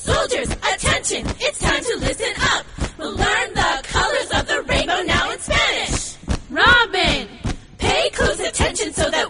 Soldiers, attention, it's time to listen up. We'll learn the colors of the rainbow now in Spanish. Robin, Pay close attention so that